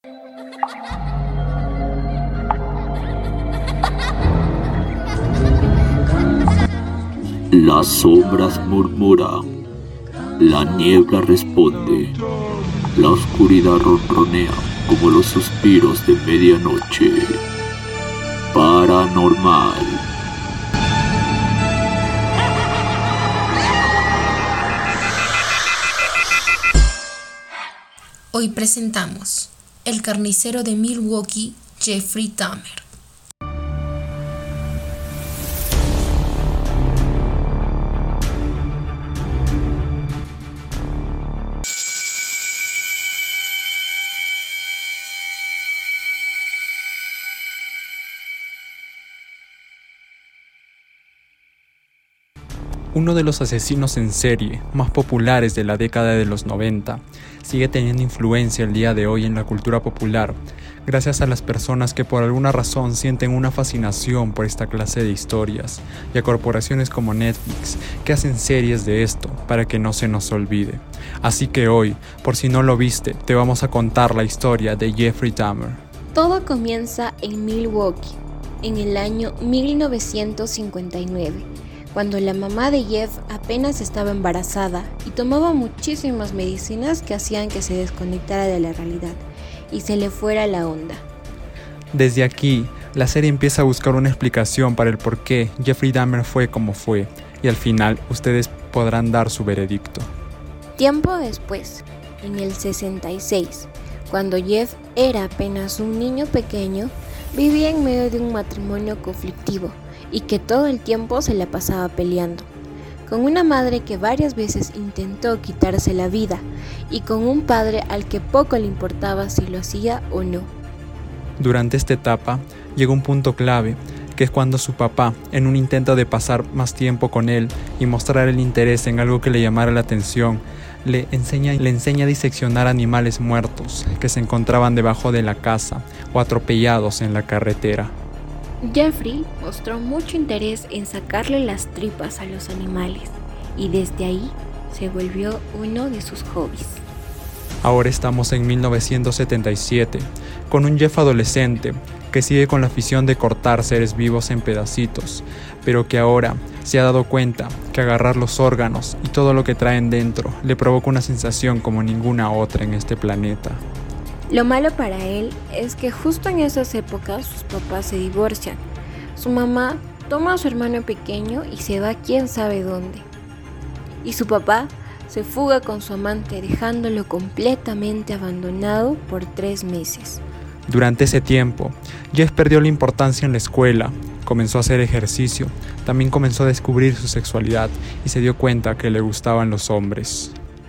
Las sombras murmuran, la niebla responde, la oscuridad ronronea como los suspiros de medianoche. Paranormal. Hoy presentamos El carnicero de Milwaukee, Jeffrey Dahmer. Uno de los asesinos en serie más populares de la década de los 90 sigue teniendo influencia el día de hoy en la cultura popular, gracias a las personas que por alguna razón sienten una fascinación por esta clase de historias, y a corporaciones como Netflix que hacen series de esto para que no se nos olvide. Así que hoy, por si no lo viste, te vamos a contar la historia de Jeffrey Dahmer. Todo comienza en Milwaukee, en el año 1959. Cuando la mamá de Jeff apenas estaba embarazada y tomaba muchísimas medicinas que hacían que se desconectara de la realidad y se le fuera la onda. Desde aquí, la serie empieza a buscar una explicación para el por qué Jeffrey Dahmer fue como fue, y al final ustedes podrán dar su veredicto. Tiempo después, en el 66, cuando Jeff era apenas un niño pequeño, vivía en medio de un matrimonio conflictivo y que todo el tiempo se la pasaba peleando, con una madre que varias veces intentó quitarse la vida y con un padre al que poco le importaba si lo hacía o no. Durante esta etapa llegó un punto clave, que es cuando su papá, en un intento de pasar más tiempo con él y mostrar el interés en algo que le llamara la atención, le enseña a diseccionar animales muertos que se encontraban debajo de la casa o atropellados en la carretera. Jeffrey mostró mucho interés en sacarle las tripas a los animales y desde ahí se volvió uno de sus hobbies. Ahora estamos en 1977, con un Jeff adolescente que sigue con la afición de cortar seres vivos en pedacitos, pero que ahora se ha dado cuenta que agarrar los órganos y todo lo que traen dentro le provoca una sensación como ninguna otra en este planeta. Lo malo para él es que justo en esas épocas sus papás se divorcian. Su mamá toma a su hermano pequeño y se va quién sabe dónde. Y su papá se fuga con su amante, dejándolo completamente abandonado por 3 meses. Durante ese tiempo, Jeff perdió la importancia en la escuela, comenzó a hacer ejercicio, también comenzó a descubrir su sexualidad y se dio cuenta que le gustaban los hombres.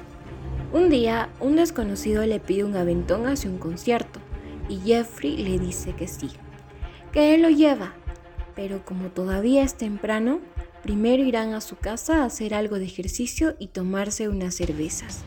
Un día, un desconocido le pide un aventón hacia un concierto y Jeffrey le dice que sí, que él lo lleva, pero como todavía es temprano, primero irán a su casa a hacer algo de ejercicio y tomarse unas cervezas.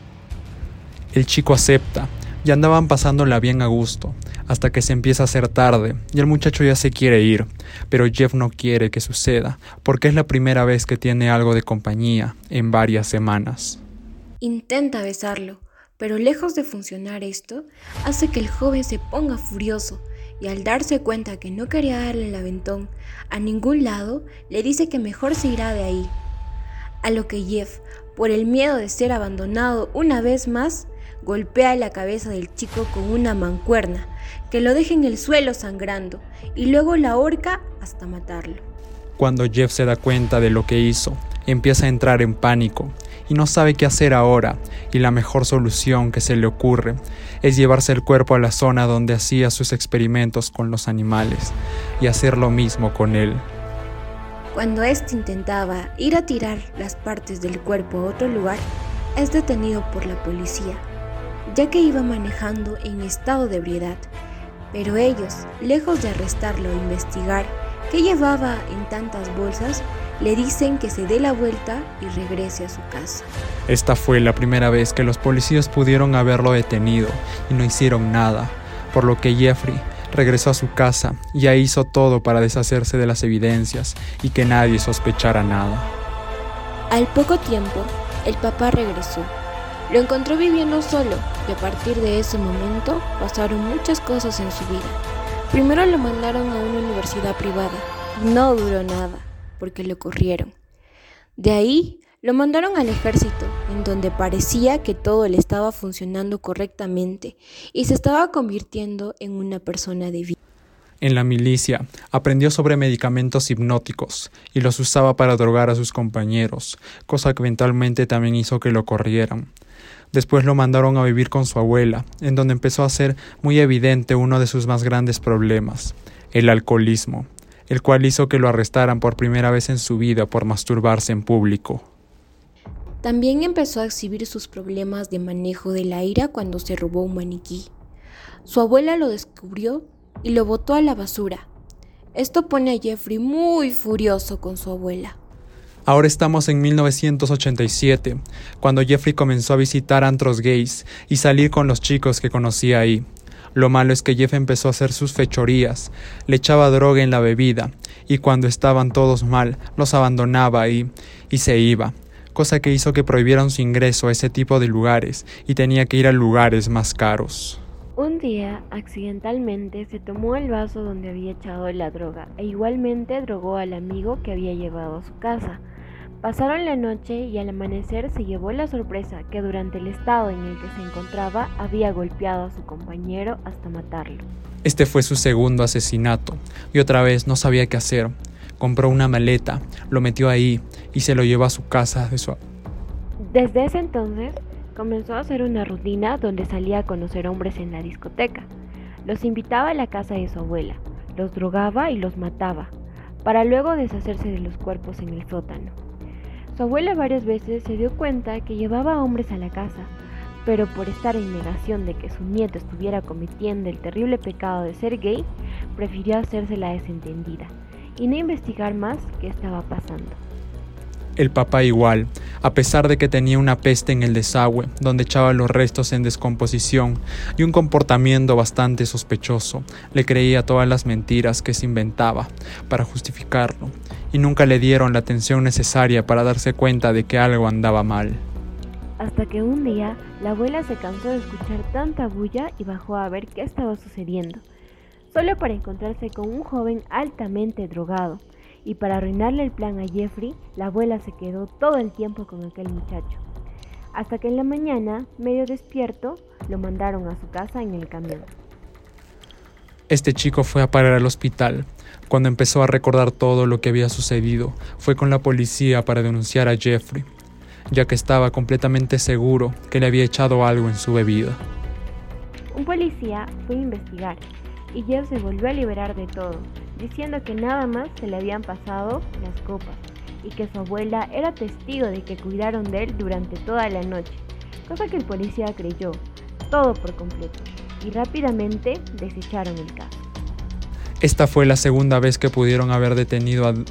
El chico acepta, y andaban pasándola bien a gusto, hasta que se empieza a hacer tarde y el muchacho ya se quiere ir, pero Jeff no quiere que suceda, porque es la primera vez que tiene algo de compañía en varias semanas. Intenta besarlo, pero lejos de funcionar esto, hace que el joven se ponga furioso y al darse cuenta que no quería darle el aventón a ningún lado, le dice que mejor se irá de ahí. A lo que Jeff, por el miedo de ser abandonado una vez más, golpea la cabeza del chico con una mancuerna que lo deja en el suelo sangrando y luego la ahorca hasta matarlo. Cuando Jeff se da cuenta de lo que hizo, empieza a entrar en pánico y no sabe qué hacer ahora, y la mejor solución que se le ocurre es llevarse el cuerpo a la zona donde hacía sus experimentos con los animales y hacer lo mismo con él. Cuando éste intentaba ir a tirar las partes del cuerpo a otro lugar, es detenido por la policía, ya que iba manejando en estado de ebriedad, pero ellos, lejos de arrestarlo e investigar qué llevaba en tantas bolsas, le dicen que se dé la vuelta y regrese a su casa. Esta fue la primera vez que los policías pudieron haberlo detenido y no hicieron nada, por lo que Jeffrey regresó a su casa y ahí hizo todo para deshacerse de las evidencias y que nadie sospechara nada. Al poco tiempo, el papá regresó Lo encontró viviendo solo y a partir de ese momento pasaron muchas cosas en su vida. Primero lo mandaron a una universidad privada y no duró nada porque lo corrieron. De ahí lo mandaron al ejército, en donde parecía que todo le estaba funcionando correctamente y se estaba convirtiendo en una persona de bien. En la milicia, aprendió sobre medicamentos hipnóticos y los usaba para drogar a sus compañeros, cosa que eventualmente también hizo que lo corrieran. Después lo mandaron a vivir con su abuela, en donde empezó a ser muy evidente uno de sus más grandes problemas, el alcoholismo, el cual hizo que lo arrestaran por primera vez en su vida por masturbarse en público. También empezó a exhibir sus problemas de manejo de la ira cuando se robó un maniquí. Su abuela lo descubrió y lo botó a la basura. Esto pone a Jeffrey muy furioso con su abuela. Ahora estamos en 1987, cuando Jeffrey comenzó a visitar antros gays y salir con los chicos que conocía ahí. Lo malo es que Jeff empezó a hacer sus fechorías, le echaba droga en la bebida y cuando estaban todos mal, los abandonaba y se iba, cosa que hizo que prohibieran su ingreso a ese tipo de lugares y tenía que ir a lugares más caros. Un día, accidentalmente, se tomó el vaso donde había echado la droga e igualmente drogó al amigo que había llevado a su casa. Pasaron la noche y al amanecer se llevó la sorpresa que durante el estado en el que se encontraba había golpeado a su compañero hasta matarlo. Este fue su segundo asesinato y otra vez no sabía qué hacer. Compró una maleta, lo metió ahí y se lo llevó a su casa de su... Desde ese entonces, comenzó a hacer una rutina donde salía a conocer hombres en la discoteca. Los invitaba a la casa de su abuela, los drogaba y los mataba, para luego deshacerse de los cuerpos en el sótano. Su abuela varias veces se dio cuenta que llevaba a hombres a la casa, pero por estar en negación de que su nieto estuviera cometiendo el terrible pecado de ser gay, prefirió hacerse la desentendida y no investigar más qué estaba pasando. El papá igual, a pesar de que tenía una peste en el desagüe, donde echaba los restos en descomposición y un comportamiento bastante sospechoso, le creía todas las mentiras que se inventaba para justificarlo, y nunca le dieron la atención necesaria para darse cuenta de que algo andaba mal. Hasta que un día, la abuela se cansó de escuchar tanta bulla y bajó a ver qué estaba sucediendo, solo para encontrarse con un joven altamente drogado. Y para arruinarle el plan a Jeffrey, la abuela se quedó todo el tiempo con aquel muchacho. Hasta que en la mañana, medio despierto, lo mandaron a su casa en el camión. Este chico fue a parar al hospital. Cuando empezó a recordar todo lo que había sucedido, fue con la policía para denunciar a Jeffrey, ya que estaba completamente seguro que le había echado algo en su bebida. Un policía fue a investigar y Jeff se volvió a liberar de todo, diciendo que nada más se le habían pasado las copas y que su abuela era testigo de que cuidaron de él durante toda la noche, cosa que el policía creyó, todo por completo, y rápidamente desecharon el caso. Esta fue la segunda vez que pudieron haber detenido a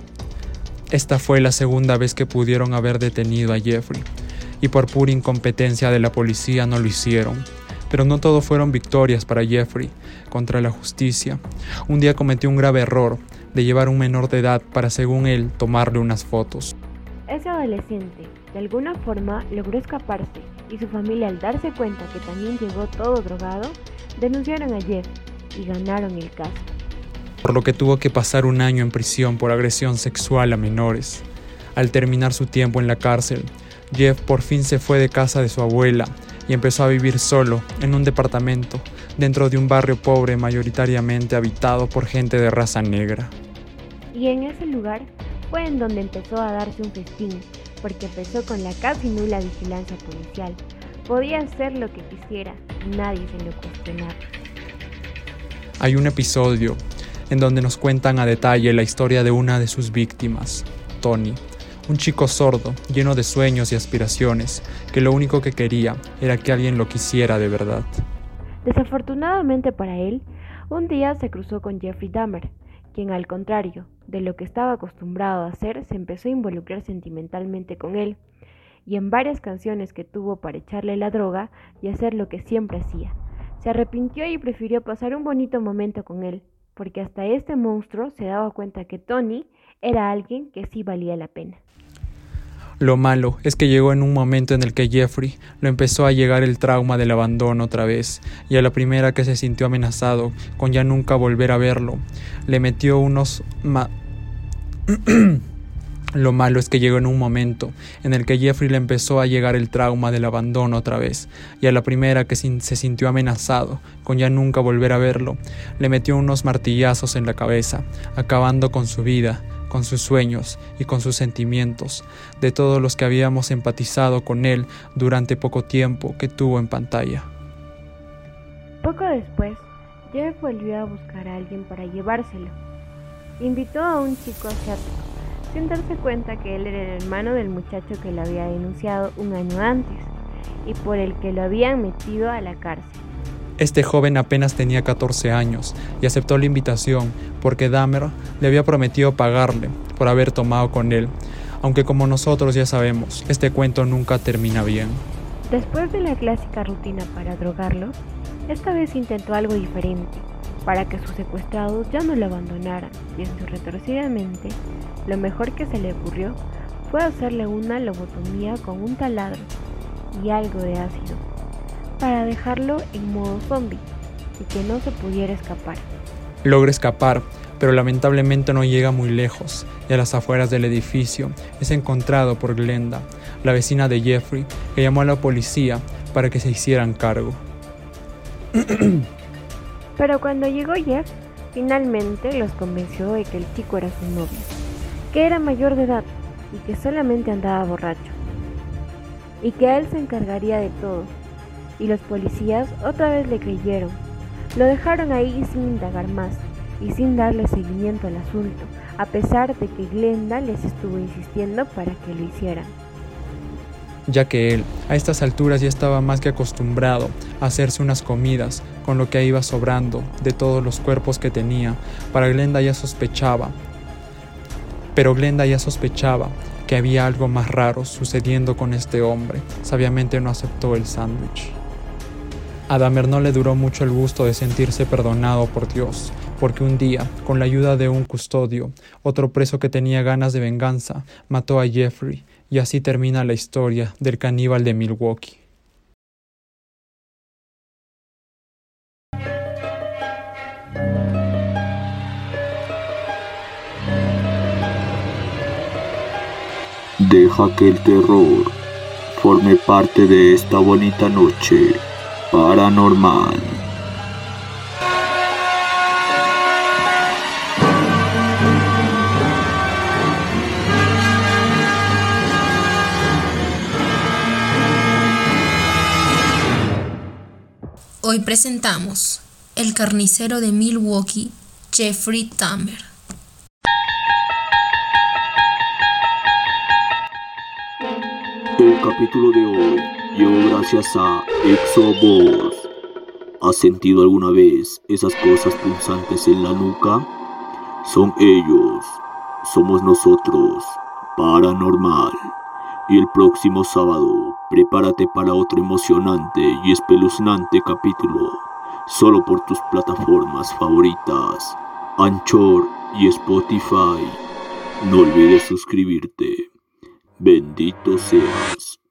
Jeffrey, y por pura incompetencia de la policía no lo hicieron. Pero no todo fueron victorias para Jeffrey contra la justicia. Un día cometió un grave error de llevar a un menor de edad para, según él, tomarle unas fotos. Ese adolescente, de alguna forma, logró escaparse y su familia, al darse cuenta que también llegó todo drogado, denunciaron a Jeff y ganaron el caso. Por lo que tuvo que pasar un año en prisión por agresión sexual a menores. Al terminar su tiempo en la cárcel, Jeff por fin se fue de casa de su abuela y empezó a vivir solo en un departamento dentro de un barrio pobre mayoritariamente habitado por gente de raza negra. Y en ese lugar fue en donde empezó a darse un festín, porque empezó con la casi nula vigilancia policial. Podía hacer lo que quisiera, nadie se lo cuestionaba. Hay un episodio en donde nos cuentan a detalle la historia de una de sus víctimas, Tony, un chico sordo, lleno de sueños y aspiraciones, que lo único que quería era que alguien lo quisiera de verdad. Desafortunadamente para él, un día se cruzó con Jeffrey Dahmer, quien al contrario de lo que estaba acostumbrado a hacer, se empezó a involucrar sentimentalmente con él, y en varias canciones que tuvo para echarle la droga y hacer lo que siempre hacía. Se arrepintió y prefirió pasar un bonito momento con él, porque hasta este monstruo se daba cuenta que Tony era alguien que sí valía la pena. Lo malo es que llegó en un momento en el que Jeffrey lo empezó a llegar el trauma del abandono otra vez, y a la primera que se sintió amenazado con ya nunca volver a verlo, le metió unos Lo malo es que llegó en un momento en el que Jeffrey le empezó a llegar el trauma del abandono otra vez, y a la primera que se sintió amenazado con ya nunca volver a verlo, le metió unos martillazos en la cabeza, acabando con su vida, con sus sueños y con sus sentimientos, de todos los que habíamos empatizado con él durante poco tiempo que tuvo en pantalla. Poco después, Jeff volvió a buscar a alguien para llevárselo. Invitó a un chico asiático, sin darse cuenta que él era el hermano del muchacho que lo había denunciado un año antes y por el que lo habían metido a la cárcel. Este joven apenas tenía 14 años y aceptó la invitación porque Dahmer le había prometido pagarle por haber tomado con él, aunque como nosotros ya sabemos, este cuento nunca termina bien. Después de la clásica rutina para drogarlo, esta vez intentó algo diferente, para que sus secuestrados ya no lo abandonaran, y en su retorcida mente, lo mejor que se le ocurrió fue hacerle una lobotomía con un taladro y algo de ácido, para dejarlo en modo zombie y que no se pudiera escapar. Logra escapar, pero lamentablemente no llega muy lejos, y a las afueras del edificio es encontrado por Glenda, la vecina de Jeffrey, que llamó a la policía para que se hicieran cargo. Pero cuando llegó Jeff, finalmente los convenció de que el chico era su novio, que era mayor de edad y que solamente andaba borracho, y que él se encargaría de todo. Y los policías otra vez le creyeron. Lo dejaron ahí sin indagar más y sin darle seguimiento al asunto, a pesar de que Glenda les estuvo insistiendo para que lo hicieran. Ya que él, a estas alturas, ya estaba más que acostumbrado a hacerse unas comidas con lo que iba sobrando de todos los cuerpos que tenía. Glenda ya sospechaba que había algo más raro sucediendo con este hombre. Sabiamente no aceptó el sándwich. A Dahmer no le duró mucho el gusto de sentirse perdonado por Dios, porque un día, con la ayuda de un custodio, otro preso que tenía ganas de venganza, mató a Jeffrey, y así termina la historia del caníbal de Milwaukee. Deja que el terror forme parte de esta bonita noche paranormal. Hoy presentamos El carnicero de Milwaukee, Jeffrey Dahmer. El capítulo de hoy llegó gracias a Exoboss. ¿Has sentido alguna vez esas cosas punzantes en la nuca? Son ellos, somos nosotros, Paranormal. Y el próximo sábado, prepárate para otro emocionante y espeluznante capítulo, solo por tus plataformas favoritas, Anchor y Spotify. No olvides suscribirte. Bendito seas.